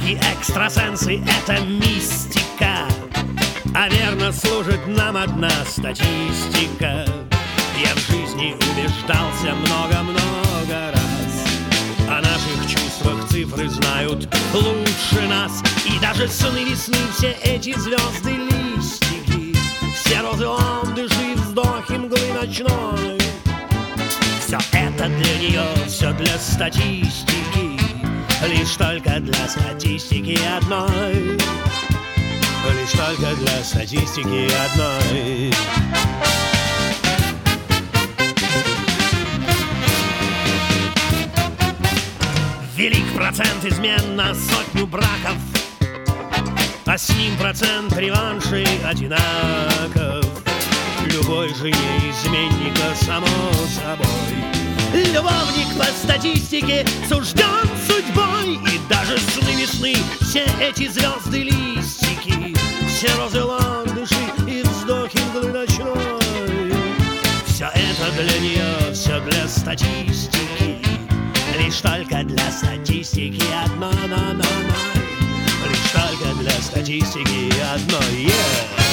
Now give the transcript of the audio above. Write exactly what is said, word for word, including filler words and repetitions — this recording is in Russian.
Маги, экстрасенсы — это мистика, а верно служит нам одна статистика. Я в жизни убеждался много-много раз, о наших чувствах цифры знают лучше нас. И даже сны весны, все эти звезды листики, все розы ландыши, вздохи мглы ночной, все это для нее, все для статистики, лишь только для статистики одной, лишь только для статистики одной. Велик процент измен на сотню браков, а с ним процент реваншей одинаков. Любой жене изменника, само собой, любовник по статистике сужден судьбой. И даже сны весны, все эти звезды листики, все розы ландыши и вздохи мглы ночной, все это для нее, все для статистики, лишь только для статистики одной, лишь только для статистики одной. Yeah.